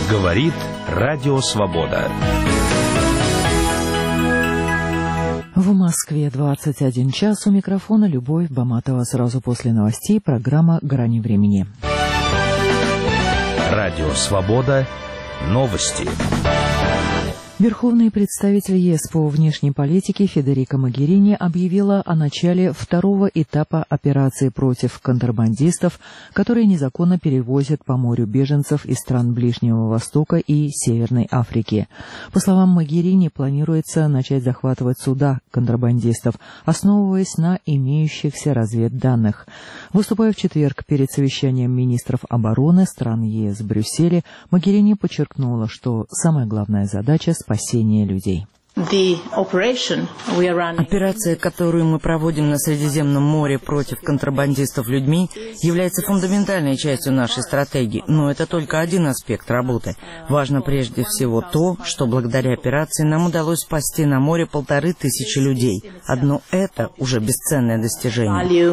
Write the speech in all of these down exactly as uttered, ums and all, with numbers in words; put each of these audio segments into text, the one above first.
Говорит Радио Свобода. В Москве двадцать один час. У микрофона Любовь Баматова. Сразу после новостей программа «Грани времени». Радио Свобода. Новости. Верховный представитель ЕС по внешней политике Федерико Могерини объявила о начале второго этапа операции против контрабандистов, которые незаконно перевозят по морю беженцев из стран Ближнего Востока и Северной Африки. По словам Могерини, планируется начать захватывать суда контрабандистов, основываясь на имеющихся разведданных. Выступая в четверг перед совещанием министров обороны стран ЕС в Брюсселе, Могерини подчеркнула, что самая главная задача — спасение людей. Операция, которую мы проводим на Средиземном море против контрабандистов людьми, является фундаментальной частью нашей стратегии, но это только один аспект работы. Важно прежде всего то, что благодаря операции нам удалось спасти на море полторы тысячи людей. Одно это уже бесценное достижение.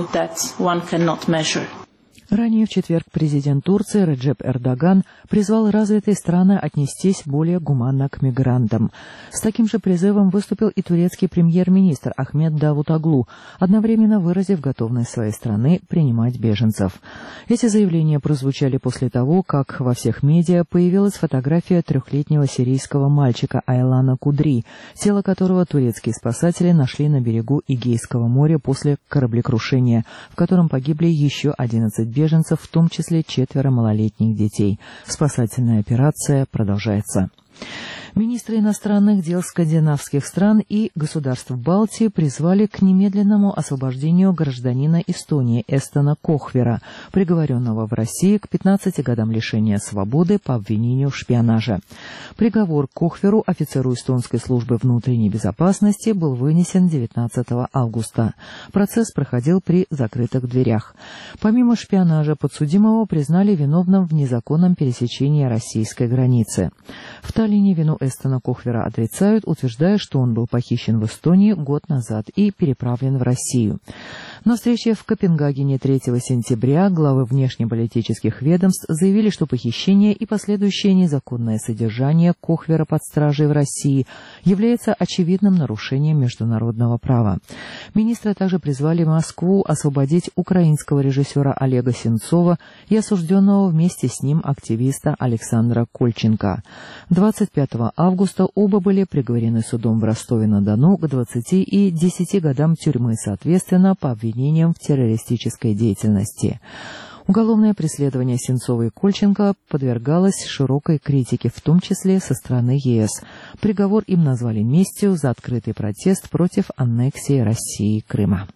Ранее в четверг президент Турции Реджеп Эрдоган призвал развитые страны отнестись более гуманно к мигрантам. С таким же призывом выступил и турецкий премьер-министр Ахмед Давутоглу, одновременно выразив готовность своей страны принимать беженцев. Эти заявления прозвучали после того, как во всех медиа появилась фотография трехлетнего сирийского мальчика Айлана Кудри, тело которого турецкие спасатели нашли на берегу Эгейского моря после кораблекрушения, в котором погибли еще одиннадцать беженцев, в том числе четверо малолетних детей. Спасательная операция продолжается. Министры иностранных дел скандинавских стран и государств Балтии призвали к немедленному освобождению гражданина Эстонии Эстона Кохвера, приговоренного в России к пятнадцати годам лишения свободы по обвинению в шпионаже. Приговор Кохверу, офицеру эстонской службы внутренней безопасности, был вынесен девятнадцатого августа. Процесс проходил при закрытых дверях. Помимо шпионажа, подсудимого признали виновным в незаконном пересечении российской границы. В Таллине вину Эстона Кохвера отрицают, утверждая, что он был похищен в Эстонии год назад и переправлен в Россию. На встрече в Копенгагене третьего сентября главы внешнеполитических ведомств заявили, что похищение и последующее незаконное содержание Кохвера под стражей в России является очевидным нарушением международного права. Министры также призвали Москву освободить украинского режиссера Олега Сенцова и осужденного вместе с ним активиста Александра Кольченко. двадцать пятого августа оба были приговорены судом в Ростове-на-Дону к двадцати и десяти годам тюрьмы, соответственно, по обвинениям в террористической деятельности. Уголовное преследование Сенцова и Кольченко подвергалось широкой критике, в том числе со стороны ЕС. Приговор им назвали местью за открытый протест против аннексии России Крыма.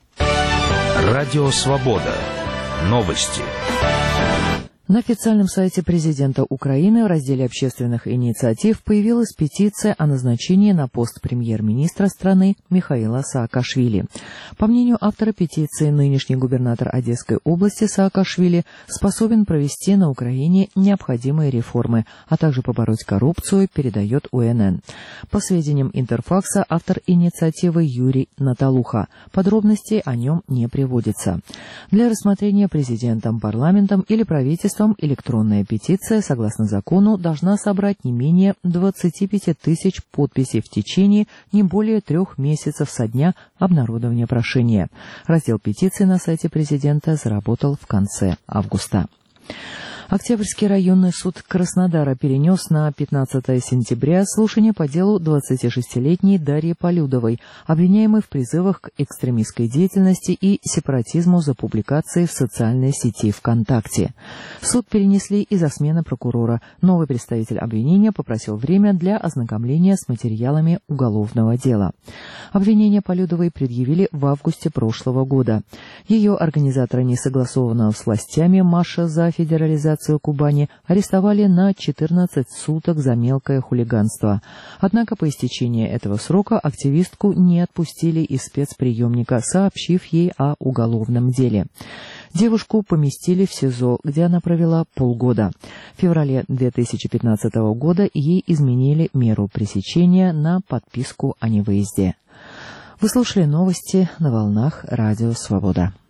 Радио Свобода. Новости. На официальном сайте президента Украины в разделе общественных инициатив появилась петиция о назначении на пост премьер-министра страны Михаила Саакашвили. По мнению автора петиции, нынешний губернатор Одесской области Саакашвили способен провести на Украине необходимые реформы, а также побороть коррупцию, передает УНН. По сведениям Интерфакса, автор инициативы Юрий Наталуха. Подробностей о нем не приводится. Для рассмотрения президентом, парламентом или правительством электронная петиция, согласно закону, должна собрать не менее двадцати пяти тысяч подписей в течение не более трех месяцев со дня обнародования прошения. Раздел петиции на сайте президента заработал в конце августа. Октябрьский районный суд Краснодара перенес на пятнадцатое сентября слушание по делу двадцатишестилетней Дарьи Полюдовой, обвиняемой в призывах к экстремистской деятельности и сепаратизму за публикации в социальной сети ВКонтакте. Суд перенесли из-за смены прокурора. Новый представитель обвинения попросил время для ознакомления с материалами уголовного дела. Обвинение Полюдовой предъявили в августе прошлого года. Ее организатора несогласованного с властями марша за федерализацию Кубани арестовали на четырнадцать суток за мелкое хулиганство. Однако по истечении этого срока активистку не отпустили из спецприемника, сообщив ей о уголовном деле. Девушку поместили в СИЗО, где она провела полгода. В феврале две тысячи пятнадцатого года ей изменили меру пресечения на подписку о невыезде. Вы слушали новости на волнах Радио Свобода.